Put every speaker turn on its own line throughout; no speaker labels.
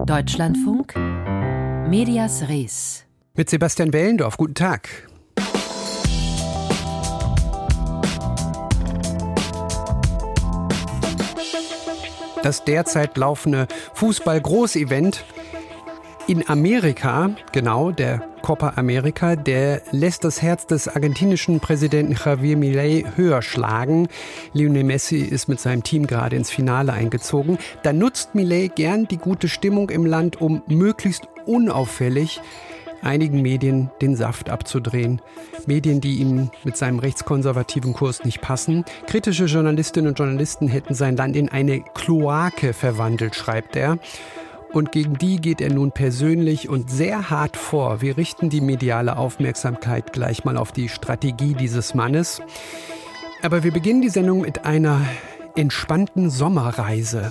Deutschlandfunk, Medias Res.
Mit Sebastian Wellendorf, guten Tag. Das derzeit laufende Fußball-Großevent in Amerika, genau, der Copa America, der lässt das Herz des argentinischen Präsidenten Javier Milei höher schlagen. Lionel Messi ist mit seinem Team gerade ins Finale eingezogen. Da nutzt Milei gern die gute Stimmung im Land, um möglichst unauffällig einigen Medien den Saft abzudrehen. Medien, die ihm mit seinem rechtskonservativen Kurs nicht passen. Kritische Journalistinnen und Journalisten hätten sein Land in eine Kloake verwandelt, schreibt er. Und gegen die geht er nun persönlich und sehr hart vor. Wir richten die mediale Aufmerksamkeit gleich mal auf die Strategie dieses Mannes. Aber wir beginnen die Sendung mit einer entspannten Sommerreise.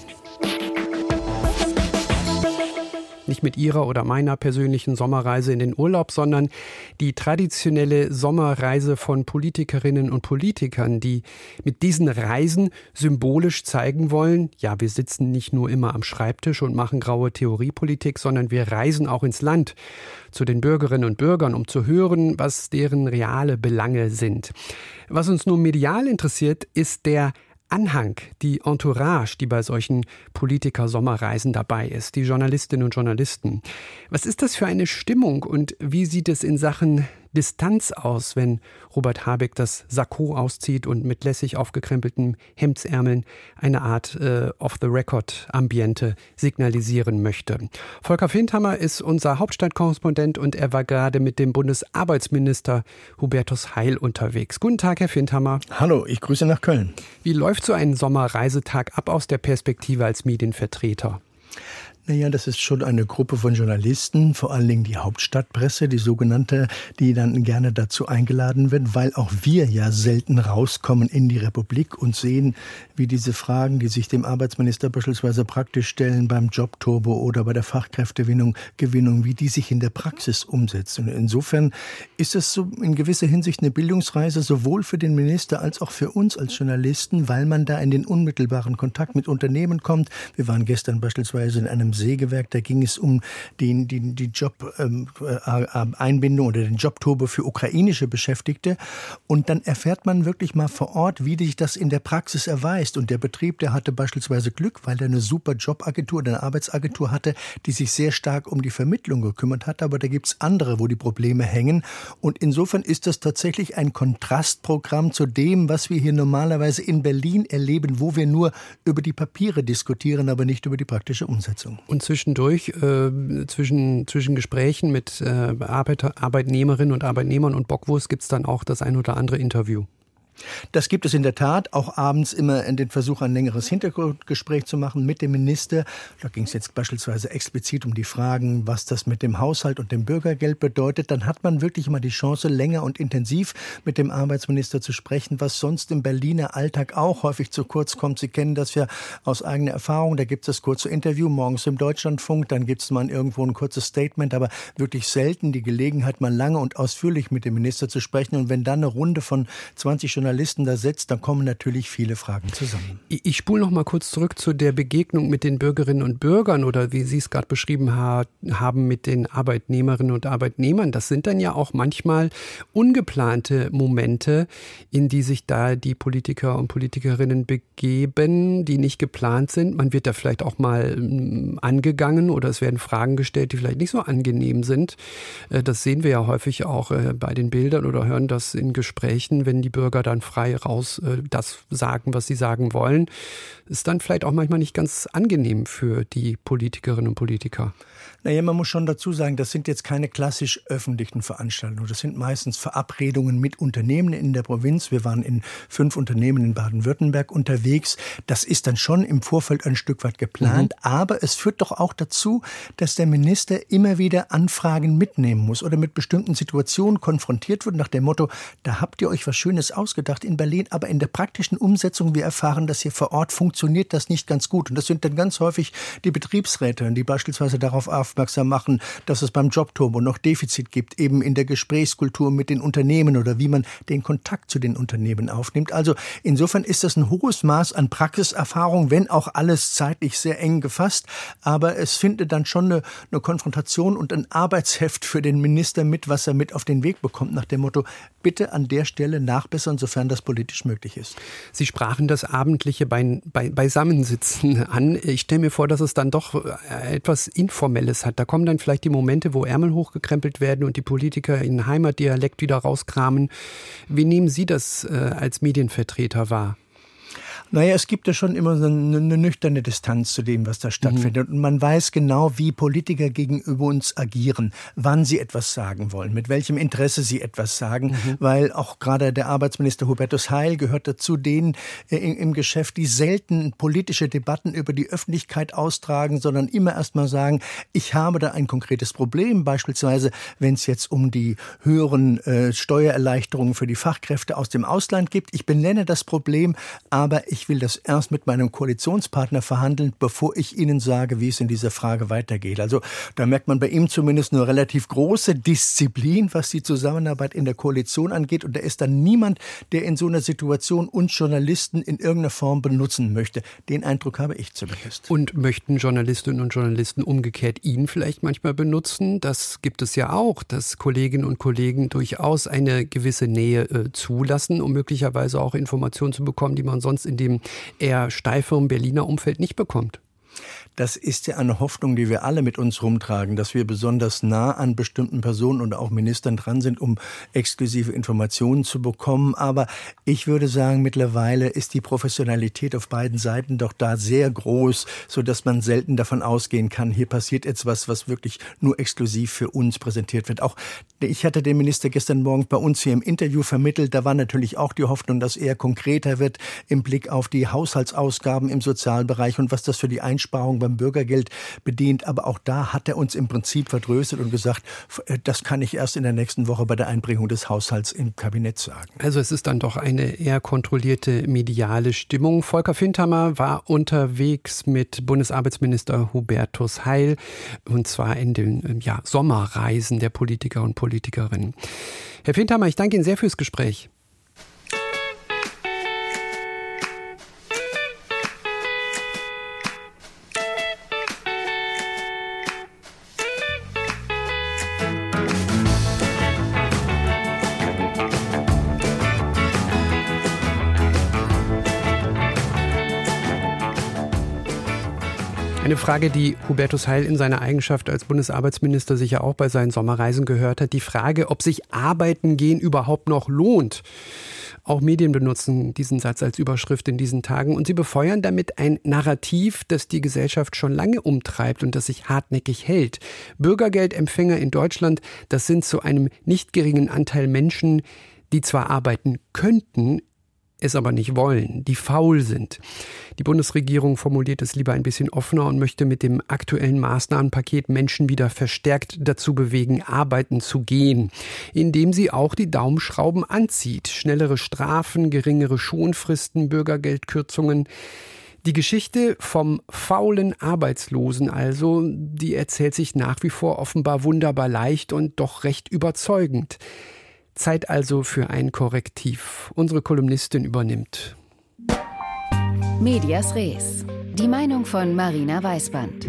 Nicht mit Ihrer oder meiner persönlichen Sommerreise in den Urlaub, sondern die traditionelle Sommerreise von Politikerinnen und Politikern, die mit diesen Reisen symbolisch zeigen wollen, ja, wir sitzen nicht nur immer am Schreibtisch und machen graue Theoriepolitik, sondern wir reisen auch ins Land zu den Bürgerinnen und Bürgern, um zu hören, was deren reale Belange sind. Was uns nun medial interessiert, ist der Anhang, die Entourage, die bei solchen Politiker-Sommerreisen dabei ist, die Journalistinnen und Journalisten. Was ist das für eine Stimmung und wie sieht es in Sachen Distanz aus, wenn Robert Habeck das Sakko auszieht und mit lässig aufgekrempelten Hemdsärmeln eine Art Off-the-Record-Ambiente signalisieren möchte? Volker Findhammer ist unser Hauptstadtkorrespondent und er war gerade mit dem Bundesarbeitsminister Hubertus Heil unterwegs. Guten Tag, Herr Findhammer.
Hallo, ich grüße nach Köln.
Wie läuft so ein Sommerreisetag ab aus der Perspektive als Medienvertreter?
Naja, das ist schon eine Gruppe von Journalisten, vor allen Dingen die Hauptstadtpresse, die sogenannte, die dann gerne dazu eingeladen wird, weil auch wir ja selten rauskommen in die Republik und sehen, wie diese Fragen, die sich dem Arbeitsminister beispielsweise praktisch stellen beim Jobturbo oder bei der Fachkräftegewinnung, wie die sich in der Praxis umsetzen. Und insofern ist es so in gewisser Hinsicht eine Bildungsreise, sowohl für den Minister als auch für uns als Journalisten, weil man da in den unmittelbaren Kontakt mit Unternehmen kommt. Wir waren gestern beispielsweise in einem Sägewerk, da ging es um die Job-Einbindung oder den Jobturbo für ukrainische Beschäftigte. Und dann erfährt man wirklich mal vor Ort, wie sich das in der Praxis erweist. Und der Betrieb, der hatte beispielsweise Glück, weil er eine super Jobagentur oder eine Arbeitsagentur hatte, die sich sehr stark um die Vermittlung gekümmert hat. Aber da gibt es andere, wo die Probleme hängen. Und insofern ist das tatsächlich ein Kontrastprogramm zu dem, was wir hier normalerweise in Berlin erleben, wo wir nur über die Papiere diskutieren, aber nicht über die praktische Umsetzung.
Und zwischendurch, zwischen Gesprächen mit Arbeitnehmerinnen und Arbeitnehmern und Bockwurst gibt es dann auch das ein oder andere Interview.
Das gibt es in der Tat, auch abends immer in den Versuch, ein längeres Hintergrundgespräch zu machen mit dem Minister. Da ging es jetzt beispielsweise explizit um die Fragen, was das mit dem Haushalt und dem Bürgergeld bedeutet. Dann hat man wirklich mal die Chance, länger und intensiv mit dem Arbeitsminister zu sprechen, was sonst im Berliner Alltag auch häufig zu kurz kommt. Sie kennen das ja aus eigener Erfahrung. Da gibt es das kurze Interview morgens im Deutschlandfunk, dann gibt es mal irgendwo ein kurzes Statement, aber wirklich selten die Gelegenheit, mal lange und ausführlich mit dem Minister zu sprechen. Und wenn dann eine Runde von 20 Journalisten da sitzt, dann kommen natürlich viele Fragen zusammen.
Ich spule noch mal kurz zurück zu der Begegnung mit den Bürgerinnen und Bürgern oder wie Sie es gerade beschrieben haben mit den Arbeitnehmerinnen und Arbeitnehmern. Das sind dann ja auch manchmal ungeplante Momente, in die sich da die Politiker und Politikerinnen begeben, die nicht geplant sind. Man wird da vielleicht auch mal angegangen oder es werden Fragen gestellt, die vielleicht nicht so angenehm sind. Das sehen wir ja häufig auch bei den Bildern oder hören das in Gesprächen, wenn die Bürger dann frei raus das sagen, was sie sagen wollen. Ist dann vielleicht auch manchmal nicht ganz angenehm für die Politikerinnen und Politiker.
Naja, man muss schon dazu sagen, das sind jetzt keine klassisch öffentlichen Veranstaltungen. Das sind meistens Verabredungen mit Unternehmen in der Provinz. Wir waren in 5 Unternehmen in Baden-Württemberg unterwegs. Das ist dann schon im Vorfeld ein Stück weit geplant. Aber es führt doch auch dazu, dass der Minister immer wieder Anfragen mitnehmen muss oder mit bestimmten Situationen konfrontiert wird nach dem Motto, da habt ihr euch was Schönes ausgedacht. ausgedacht in Berlin, aber in der praktischen Umsetzung, wir erfahren, dass hier vor Ort funktioniert das nicht ganz gut. Und das sind dann ganz häufig die Betriebsräte, die beispielsweise darauf aufmerksam machen, dass es beim Jobturbo noch Defizit gibt, eben in der Gesprächskultur mit den Unternehmen oder wie man den Kontakt zu den Unternehmen aufnimmt. Also insofern ist das ein hohes Maß an Praxiserfahrung, wenn auch alles zeitlich sehr eng gefasst. Aber es findet dann schon eine Konfrontation und ein Arbeitsheft für den Minister mit, was er mit auf den Weg bekommt, nach dem Motto, bitte an der Stelle nachbessern, sofern das politisch möglich ist.
Sie sprachen das abendliche Beisammensitzen an. Ich stelle mir vor, dass es dann doch etwas Informelles hat. Da kommen dann vielleicht die Momente, wo Ärmel hochgekrempelt werden und die Politiker in Heimatdialekt wieder rauskramen. Wie nehmen Sie das als Medienvertreter wahr?
Naja, es gibt ja schon immer so eine nüchterne Distanz zu dem, was da stattfindet. Und man weiß genau, wie Politiker gegenüber uns agieren, wann sie etwas sagen wollen, mit welchem Interesse sie etwas sagen. Weil auch gerade der Arbeitsminister Hubertus Heil gehört dazu denen im Geschäft, die selten politische Debatten über die Öffentlichkeit austragen, sondern immer erst mal sagen, ich habe da ein konkretes Problem. Beispielsweise, wenn es jetzt um die höheren Steuererleichterungen für die Fachkräfte aus dem Ausland geht. Ich benenne das Problem, aber ich will das erst mit meinem Koalitionspartner verhandeln, bevor ich Ihnen sage, wie es in dieser Frage weitergeht. Also da merkt man bei ihm zumindest eine relativ große Disziplin, was die Zusammenarbeit in der Koalition angeht. Und da ist dann niemand, der in so einer Situation uns Journalisten in irgendeiner Form benutzen möchte. Den Eindruck habe ich zumindest.
Und möchten Journalistinnen und Journalisten umgekehrt ihn vielleicht manchmal benutzen? Das gibt es ja auch, dass Kolleginnen und Kollegen durchaus eine gewisse Nähe zulassen, um möglicherweise auch Informationen zu bekommen, die man sonst in dem eher steiferen Berliner Umfeld nicht bekommt.
Das ist ja eine Hoffnung, die wir alle mit uns rumtragen, dass wir besonders nah an bestimmten Personen und auch Ministern dran sind, um exklusive Informationen zu bekommen. Aber ich würde sagen, mittlerweile ist die Professionalität auf beiden Seiten doch da sehr groß, sodass man selten davon ausgehen kann, hier passiert jetzt was wirklich nur exklusiv für uns präsentiert wird. Auch ich hatte den Minister gestern Morgen bei uns hier im Interview vermittelt. Da war natürlich auch die Hoffnung, dass er konkreter wird im Blick auf die Haushaltsausgaben im Sozialbereich und was das für die Einsparung beim Bürgergeld bedient. Aber auch da hat er uns im Prinzip vertröstet und gesagt, das kann ich erst in der nächsten Woche bei der Einbringung des Haushalts im Kabinett sagen.
Also es ist dann doch eine eher kontrollierte mediale Stimmung. Volker Findhammer war unterwegs mit Bundesarbeitsminister Hubertus Heil und zwar in den Sommerreisen der Politiker und Politikerinnen. Herr Findhammer, ich danke Ihnen sehr fürs Gespräch. Eine Frage, die Hubertus Heil in seiner Eigenschaft als Bundesarbeitsminister sicher auch bei seinen Sommerreisen gehört hat. Die Frage, ob sich Arbeiten gehen überhaupt noch lohnt. Auch Medien benutzen diesen Satz als Überschrift in diesen Tagen und sie befeuern damit ein Narrativ, das die Gesellschaft schon lange umtreibt und das sich hartnäckig hält. Bürgergeldempfänger in Deutschland, das sind zu einem nicht geringen Anteil Menschen, die zwar arbeiten könnten, es aber nicht wollen, die faul sind. Die Bundesregierung formuliert es lieber ein bisschen offener und möchte mit dem aktuellen Maßnahmenpaket Menschen wieder verstärkt dazu bewegen, arbeiten zu gehen, indem sie auch die Daumenschrauben anzieht. Schnellere Strafen, geringere Schonfristen, Bürgergeldkürzungen. Die Geschichte vom faulen Arbeitslosen also, die erzählt sich nach wie vor offenbar wunderbar leicht und doch recht überzeugend. Zeit also für ein Korrektiv. Unsere Kolumnistin übernimmt.
Medias Res. Die Meinung von Marina Weißband.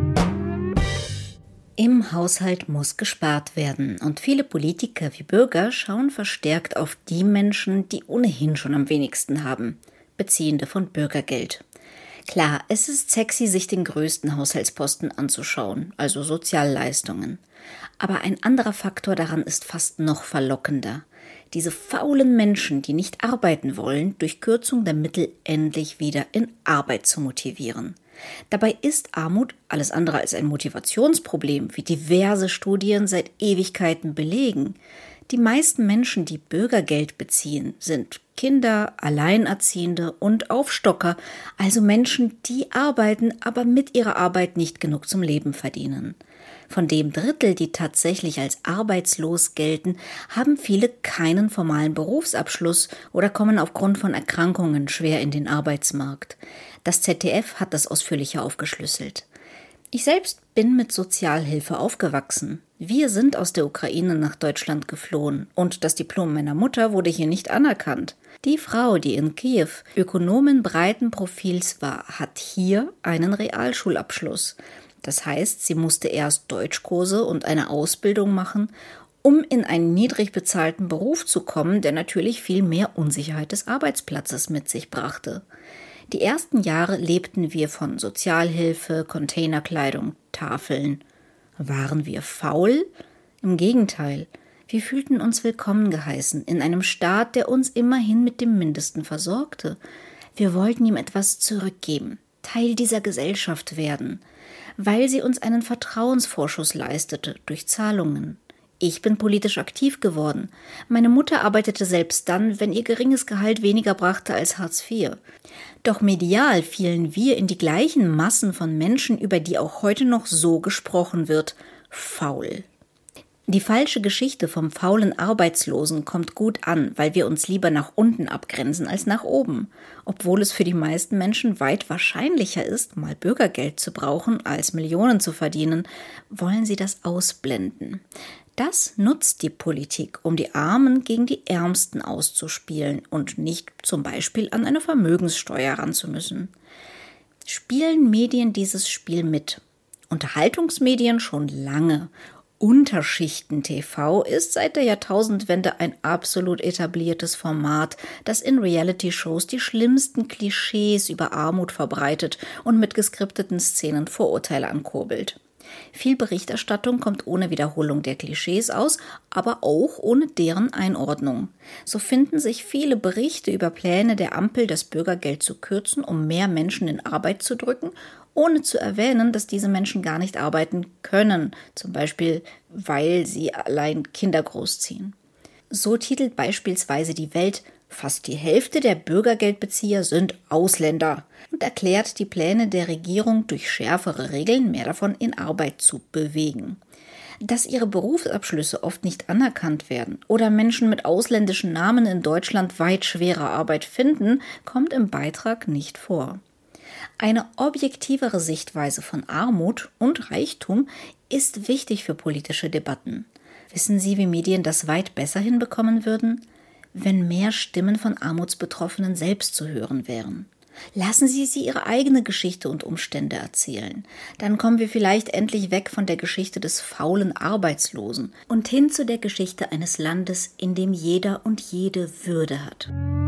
Im Haushalt muss gespart werden und viele Politiker wie Bürger schauen verstärkt auf die Menschen, die ohnehin schon am wenigsten haben, Beziehende von Bürgergeld. Klar, es ist sexy, sich den größten Haushaltsposten anzuschauen, also Sozialleistungen. Aber ein anderer Faktor daran ist fast noch verlockender. Diese faulen Menschen, die nicht arbeiten wollen, durch Kürzung der Mittel endlich wieder in Arbeit zu motivieren. Dabei ist Armut alles andere als ein Motivationsproblem, wie diverse Studien seit Ewigkeiten belegen. Die meisten Menschen, die Bürgergeld beziehen, sind Kinder, Alleinerziehende und Aufstocker, also Menschen, die arbeiten, aber mit ihrer Arbeit nicht genug zum Leben verdienen. Von dem Drittel, die tatsächlich als arbeitslos gelten, haben viele keinen formalen Berufsabschluss oder kommen aufgrund von Erkrankungen schwer in den Arbeitsmarkt. Das ZDF hat das ausführlicher aufgeschlüsselt. Ich selbst bin mit Sozialhilfe aufgewachsen. Wir sind aus der Ukraine nach Deutschland geflohen und das Diplom meiner Mutter wurde hier nicht anerkannt. Die Frau, die in Kiew Ökonomin breiten Profils war, hat hier einen Realschulabschluss. Das heißt, sie musste erst Deutschkurse und eine Ausbildung machen, um in einen niedrig bezahlten Beruf zu kommen, der natürlich viel mehr Unsicherheit des Arbeitsplatzes mit sich brachte. Die ersten Jahre lebten wir von Sozialhilfe, Containerkleidung, Tafeln. Waren wir faul? Im Gegenteil, wir fühlten uns willkommen geheißen in einem Staat, der uns immerhin mit dem Mindesten versorgte. Wir wollten ihm etwas zurückgeben, Teil dieser Gesellschaft werden, weil sie uns einen Vertrauensvorschuss leistete durch Zahlungen. Ich bin politisch aktiv geworden. Meine Mutter arbeitete selbst dann, wenn ihr geringes Gehalt weniger brachte als Hartz IV. Doch medial fielen wir in die gleichen Massen von Menschen, über die auch heute noch so gesprochen wird: faul. Die falsche Geschichte vom faulen Arbeitslosen kommt gut an, weil wir uns lieber nach unten abgrenzen als nach oben. Obwohl es für die meisten Menschen weit wahrscheinlicher ist, mal Bürgergeld zu brauchen, als Millionen zu verdienen, wollen sie das ausblenden. Das nutzt die Politik, um die Armen gegen die Ärmsten auszuspielen und nicht zum Beispiel an eine Vermögenssteuer ran zu müssen. Spielen Medien dieses Spiel mit? Unterhaltungsmedien schon lange. Unterschichten-TV ist seit der Jahrtausendwende ein absolut etabliertes Format, das in Reality-Shows die schlimmsten Klischees über Armut verbreitet und mit geskripteten Szenen Vorurteile ankurbelt. Viel Berichterstattung kommt ohne Wiederholung der Klischees aus, aber auch ohne deren Einordnung. So finden sich viele Berichte über Pläne der Ampel, das Bürgergeld zu kürzen, um mehr Menschen in Arbeit zu drücken, ohne zu erwähnen, dass diese Menschen gar nicht arbeiten können, zum Beispiel, weil sie allein Kinder großziehen. So titelt beispielsweise die Welt: Fast die Hälfte der Bürgergeldbezieher sind Ausländer und erklärt die Pläne der Regierung, durch schärfere Regeln mehr davon in Arbeit zu bewegen. Dass ihre Berufsabschlüsse oft nicht anerkannt werden oder Menschen mit ausländischen Namen in Deutschland weit schwerer Arbeit finden, kommt im Beitrag nicht vor. Eine objektivere Sichtweise von Armut und Reichtum ist wichtig für politische Debatten. Wissen Sie, wie Medien das weit besser hinbekommen würden? Wenn mehr Stimmen von Armutsbetroffenen selbst zu hören wären. Lassen Sie sie ihre eigene Geschichte und Umstände erzählen. Dann kommen wir vielleicht endlich weg von der Geschichte des faulen Arbeitslosen und hin zu der Geschichte eines Landes, in dem jeder und jede Würde hat.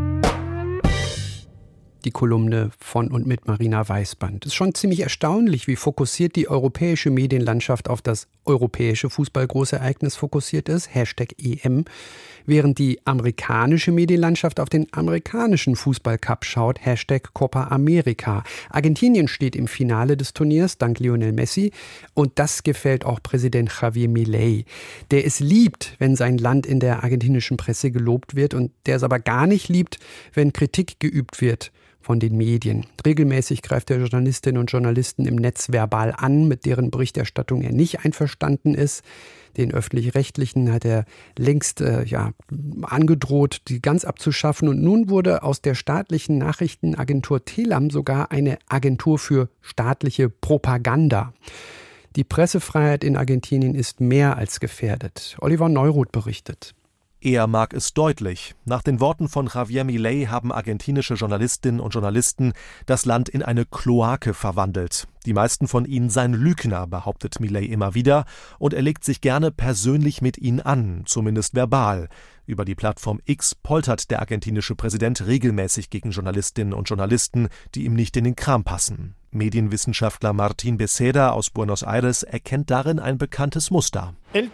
Die Kolumne von und mit Marina Weißband. Es ist schon ziemlich erstaunlich, wie fokussiert die europäische Medienlandschaft auf das europäische Fußballgroßereignis fokussiert ist, #EM, während die amerikanische Medienlandschaft auf den amerikanischen Fußballcup schaut, #Copa America. Argentinien steht im Finale des Turniers, dank Lionel Messi, und das gefällt auch Präsident Javier Milei, der es liebt, wenn sein Land in der argentinischen Presse gelobt wird und der es aber gar nicht liebt, wenn Kritik geübt wird von den Medien. Regelmäßig greift er Journalistinnen und Journalisten im Netz verbal an, mit deren Berichterstattung er nicht einverstanden ist. Den Öffentlich-Rechtlichen hat er längst angedroht, die ganz abzuschaffen. Und nun wurde aus der staatlichen Nachrichtenagentur Telam sogar eine Agentur für staatliche Propaganda. Die Pressefreiheit in Argentinien ist mehr als gefährdet. Oliver Neuroth berichtet.
Er mag es deutlich. Nach den Worten von Javier Milei haben argentinische Journalistinnen und Journalisten das Land in eine Kloake verwandelt. Die meisten von ihnen seien Lügner, behauptet Milei immer wieder, und er legt sich gerne persönlich mit ihnen an, zumindest verbal. Über die Plattform X poltert der argentinische Präsident regelmäßig gegen Journalistinnen und Journalisten, die ihm nicht in den Kram passen. Medienwissenschaftler Martín Becerra aus Buenos Aires erkennt darin ein bekanntes Muster.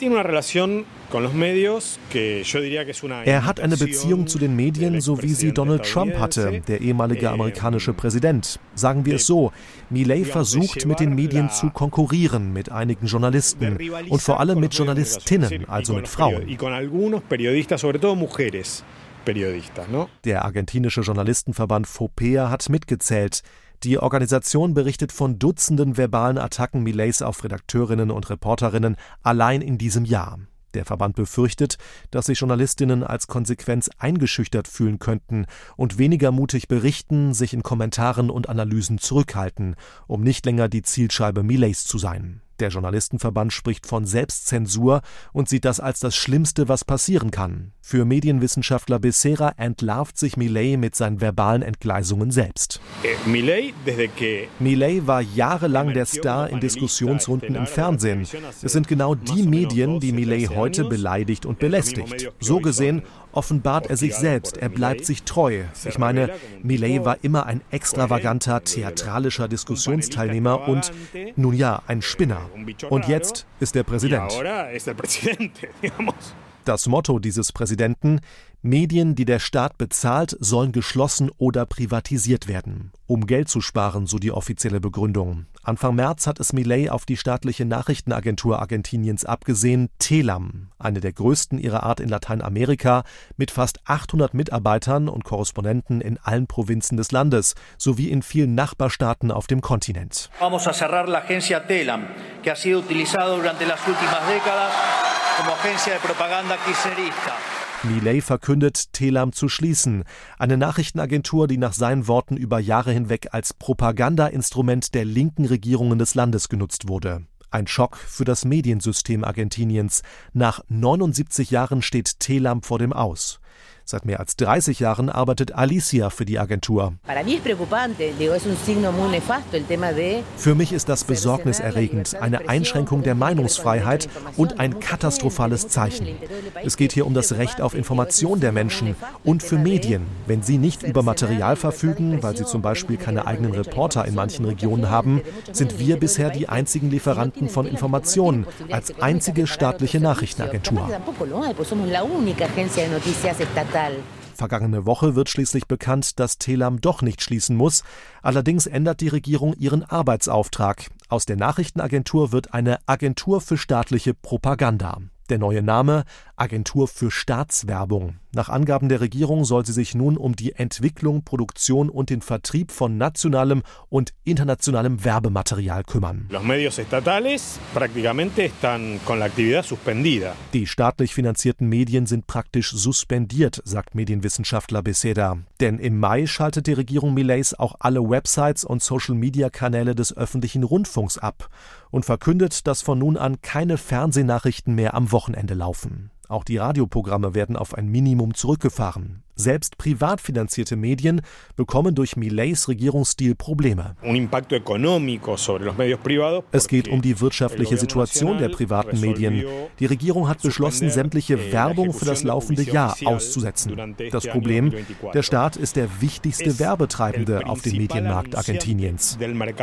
Er hat eine Beziehung zu den Medien, so wie sie Donald Trump hatte, der ehemalige amerikanische Präsident. Sagen wir es so, Milei versucht, mit den Medien zu konkurrieren, mit einigen Journalisten und vor allem mit Journalistinnen, also mit Frauen. Der argentinische Journalistenverband FOPEA hat mitgezählt. Die Organisation berichtet von Dutzenden verbalen Attacken Mileis auf Redakteurinnen und Reporterinnen allein in diesem Jahr. Der Verband befürchtet, dass sich Journalistinnen als Konsequenz eingeschüchtert fühlen könnten und weniger mutig berichten, sich in Kommentaren und Analysen zurückhalten, um nicht länger die Zielscheibe Mileis zu sein. Der Journalistenverband spricht von Selbstzensur und sieht das als das Schlimmste, was passieren kann. Für Medienwissenschaftler Becerra entlarvt sich Milei mit seinen verbalen Entgleisungen selbst. Milei war jahrelang der Star in Diskussionsrunden im Fernsehen. Es sind genau die Medien, die Milei heute beleidigt und belästigt. So gesehen offenbart er sich selbst, er bleibt sich treu. Ich meine, Milei war immer ein extravaganter, theatralischer Diskussionsteilnehmer und, nun ja, ein Spinner. Und jetzt ist er Präsident. Das Motto dieses Präsidenten: Medien, die der Staat bezahlt, sollen geschlossen oder privatisiert werden, um Geld zu sparen, so die offizielle Begründung. Anfang März hat es Milei auf die staatliche Nachrichtenagentur Argentiniens abgesehen, Telam, eine der größten ihrer Art in Lateinamerika, mit fast 800 Mitarbeitern und Korrespondenten in allen Provinzen des Landes, sowie in vielen Nachbarstaaten auf dem Kontinent.
Vamos a cerrar la agencia Telam, que ha sido utilizado durante las últimas décadas como agencia de propaganda kirchnerista.
Milei verkündet, Telam zu schließen, eine Nachrichtenagentur, die nach seinen Worten über Jahre hinweg als Propagandainstrument der linken Regierungen des Landes genutzt wurde. Ein Schock für das Mediensystem Argentiniens. Nach 79 Jahren steht Telam vor dem Aus. Seit mehr als 30 Jahren arbeitet Alicia für die Agentur. Für mich ist das besorgniserregend, eine Einschränkung der Meinungsfreiheit und ein katastrophales Zeichen. Es geht hier um das Recht auf Information der Menschen und für Medien. Wenn sie nicht über Material verfügen, weil sie zum Beispiel keine eigenen Reporter in manchen Regionen haben, sind wir bisher die einzigen Lieferanten von Informationen als einzige staatliche Nachrichtenagentur. Vergangene Woche wird schließlich bekannt, dass Telam doch nicht schließen muss. Allerdings ändert die Regierung ihren Arbeitsauftrag. Aus der Nachrichtenagentur wird eine Agentur für staatliche Propaganda. Der neue Name: Agentur für Staatswerbung. Nach Angaben der Regierung soll sie sich nun um die Entwicklung, Produktion und den Vertrieb von nationalem und internationalem Werbematerial kümmern. Die staatlich finanzierten Medien sind praktisch suspendiert, sagt Medienwissenschaftler Becerra. Denn im Mai schaltet die Regierung Mileis auch alle Websites und Social-Media-Kanäle des öffentlichen Rundfunks ab und verkündet, dass von nun an keine Fernsehnachrichten mehr am Wochenende laufen. Auch die Radioprogramme werden auf ein Minimum zurückgefahren. Selbst privat finanzierte Medien bekommen durch Mileis Regierungsstil Probleme. Es geht um die wirtschaftliche Situation der privaten Medien. Die Regierung hat beschlossen, sämtliche Werbung für das laufende Jahr auszusetzen. Das Problem: Der Staat ist der wichtigste Werbetreibende auf dem Medienmarkt Argentiniens.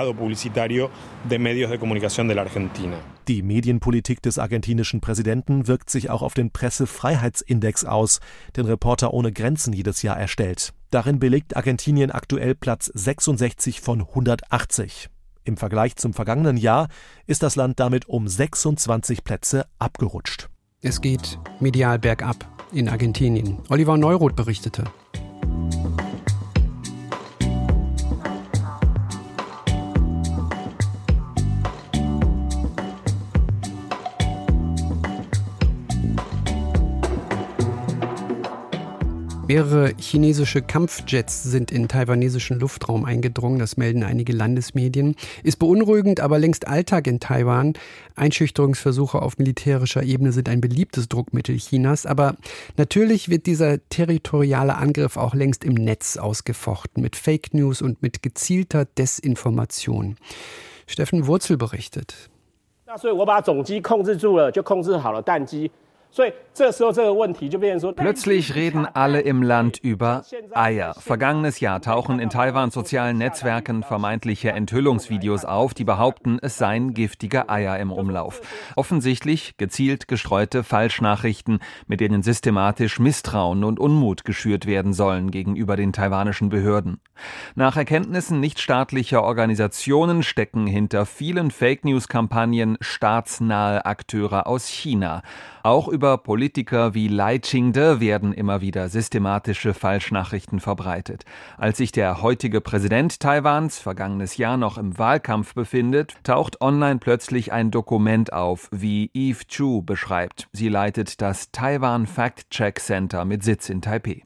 Die Medienpolitik des argentinischen Präsidenten wirkt sich auch auf den Pressefreiheitsindex aus, den Reporter ohne Grenzen jedes Jahr erstellt. Darin belegt Argentinien aktuell Platz 66 von 180. Im Vergleich zum vergangenen Jahr ist das Land damit um 26 Plätze abgerutscht.
Es geht medial bergab in Argentinien. Oliver Neuroth berichtete. Mehrere chinesische Kampfjets sind in taiwanesischen Luftraum eingedrungen, das melden einige Landesmedien. Ist beunruhigend, aber längst Alltag in Taiwan. Einschüchterungsversuche auf militärischer Ebene sind ein beliebtes Druckmittel Chinas, aber natürlich wird dieser territoriale Angriff auch längst im Netz ausgefochten, mit Fake News und mit gezielter Desinformation. Steffen Wurzel berichtet.
Plötzlich reden alle im Land über Eier. Vergangenes Jahr tauchen in Taiwans sozialen Netzwerken vermeintliche Enthüllungsvideos auf, die behaupten, es seien giftige Eier im Umlauf. Offensichtlich gezielt gestreute Falschnachrichten, mit denen systematisch Misstrauen und Unmut geschürt werden sollen gegenüber den taiwanischen Behörden. Nach Erkenntnissen nichtstaatlicher Organisationen stecken hinter vielen Fake-News-Kampagnen staatsnahe Akteure aus China. Auch über Politiker wie Lai Ching-te werden immer wieder systematische Falschnachrichten verbreitet. Als sich der heutige Präsident Taiwans vergangenes Jahr noch im Wahlkampf befindet, taucht online plötzlich ein Dokument auf, wie Eve Chu beschreibt. Sie leitet das Taiwan Fact-Check Center mit Sitz in Taipei.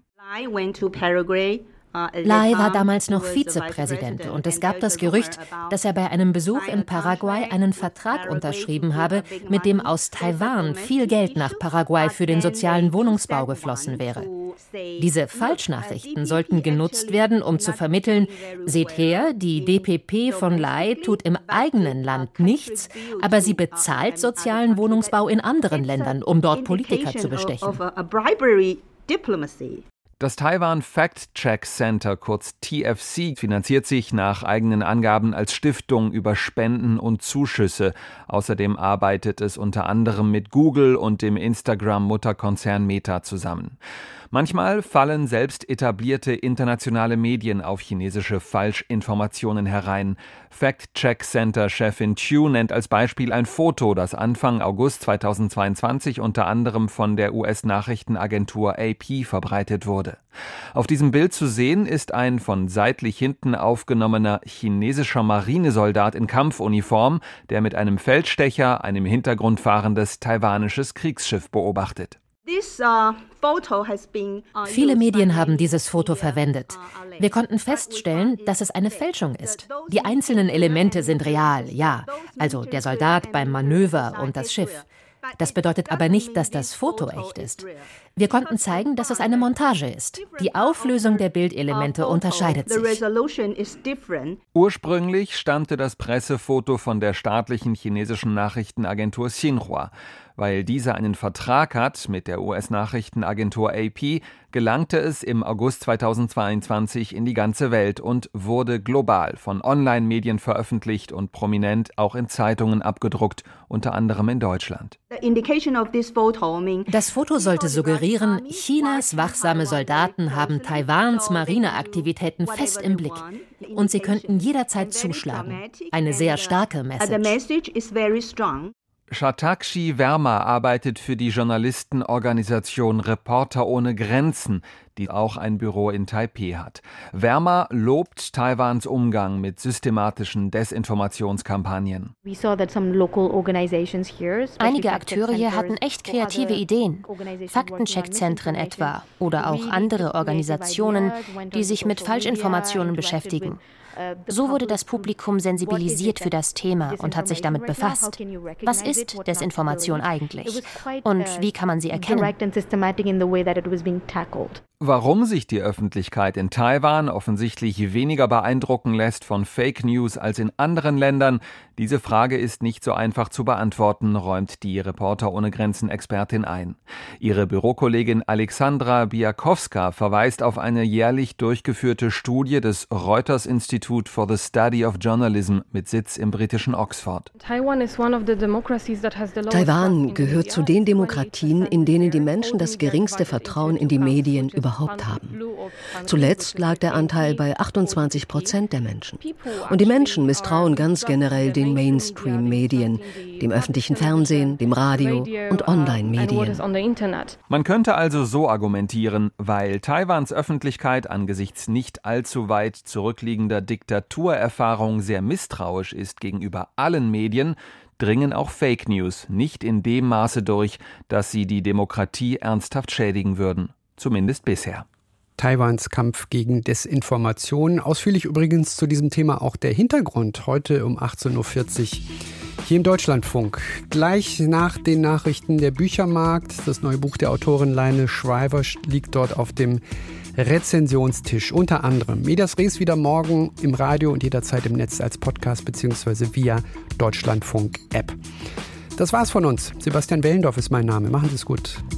Lai war damals noch Vizepräsident und es gab das Gerücht, dass er bei einem Besuch in Paraguay einen Vertrag unterschrieben habe, mit dem aus Taiwan viel Geld nach Paraguay für den sozialen Wohnungsbau geflossen wäre. Diese Falschnachrichten sollten genutzt werden, um zu vermitteln, seht her, die DPP von Lai tut im eigenen Land nichts, aber sie bezahlt sozialen Wohnungsbau in anderen Ländern, um dort Politiker zu bestechen.
Das Taiwan Fact-Check Center, kurz TFC, finanziert sich nach eigenen Angaben als Stiftung über Spenden und Zuschüsse. Außerdem arbeitet es unter anderem mit Google und dem Instagram-Mutterkonzern Meta zusammen. Manchmal fallen selbst etablierte internationale Medien auf chinesische Falschinformationen herein. Fact-Check-Center-Chefin Chu nennt als Beispiel ein Foto, das Anfang August 2022 unter anderem von der US-Nachrichtenagentur AP verbreitet wurde. Auf diesem Bild zu sehen ist ein von seitlich hinten aufgenommener chinesischer Marinesoldat in Kampfuniform, der mit einem Feldstecher ein im Hintergrund fahrendes taiwanisches Kriegsschiff beobachtet.
Viele Medien haben dieses Foto verwendet. Wir konnten feststellen, dass es eine Fälschung ist. Die einzelnen Elemente sind real, ja. Also der Soldat beim Manöver und das Schiff. Das bedeutet aber nicht, dass das Foto echt ist. Wir konnten zeigen, dass es eine Montage ist. Die Auflösung der Bildelemente unterscheidet sich.
Ursprünglich stammte das Pressefoto von der staatlichen chinesischen Nachrichtenagentur Xinhua. Weil diese einen Vertrag hat mit der US-Nachrichtenagentur AP, gelangte es im August 2022 in die ganze Welt und wurde global von Online-Medien veröffentlicht und prominent auch in Zeitungen abgedruckt, unter anderem in Deutschland.
Das Foto sollte suggerieren, Chinas wachsame Soldaten haben Taiwans Marineaktivitäten fest im Blick und sie könnten jederzeit zuschlagen. Eine sehr starke Message.
Shatakshi Verma arbeitet für die Journalistenorganisation Reporter ohne Grenzen, die auch ein Büro in Taipei hat. Verma lobt Taiwans Umgang mit systematischen Desinformationskampagnen.
Einige Akteure hier hatten echt kreative Ideen. Faktencheckzentren etwa oder auch andere Organisationen, die sich mit Falschinformationen beschäftigen. So wurde das Publikum sensibilisiert für das Thema und hat sich damit befasst. Was ist Desinformation eigentlich? Und wie kann man sie erkennen?
Warum sich die Öffentlichkeit in Taiwan offensichtlich weniger beeindrucken lässt von Fake News als in anderen Ländern, diese Frage ist nicht so einfach zu beantworten, räumt die Reporter ohne Grenzen-Expertin ein. Ihre Bürokollegin Alexandra Biakowska verweist auf eine jährlich durchgeführte Studie des Reuters Institute for the Study of Journalism mit Sitz im britischen Oxford.
Taiwan gehört zu den Demokratien, in denen die Menschen das geringste Vertrauen in die Medien überhaupt haben. Zuletzt lag der Anteil bei 28% der Menschen. Und die Menschen misstrauen ganz generell den Mainstream-Medien, dem öffentlichen Fernsehen, dem Radio und Online-Medien.
Man könnte also so argumentieren, weil Taiwans Öffentlichkeit angesichts nicht allzu weit zurückliegender Diktaturerfahrung sehr misstrauisch ist gegenüber allen Medien, dringen auch Fake News nicht in dem Maße durch, dass sie die Demokratie ernsthaft schädigen würden. Zumindest bisher.
Taiwans Kampf gegen Desinformation. Ausführlich übrigens zu diesem Thema auch der Hintergrund heute um 18.40 Uhr hier im Deutschlandfunk. Gleich nach den Nachrichten der Büchermarkt. Das neue Buch der Autorin Leine Schreiber liegt dort auf dem Rezensionstisch. Unter anderem Medias Res wieder morgen im Radio und jederzeit im Netz als Podcast bzw. via Deutschlandfunk-App. Das war's von uns. Sebastian Wellendorf ist mein Name. Machen Sie es gut.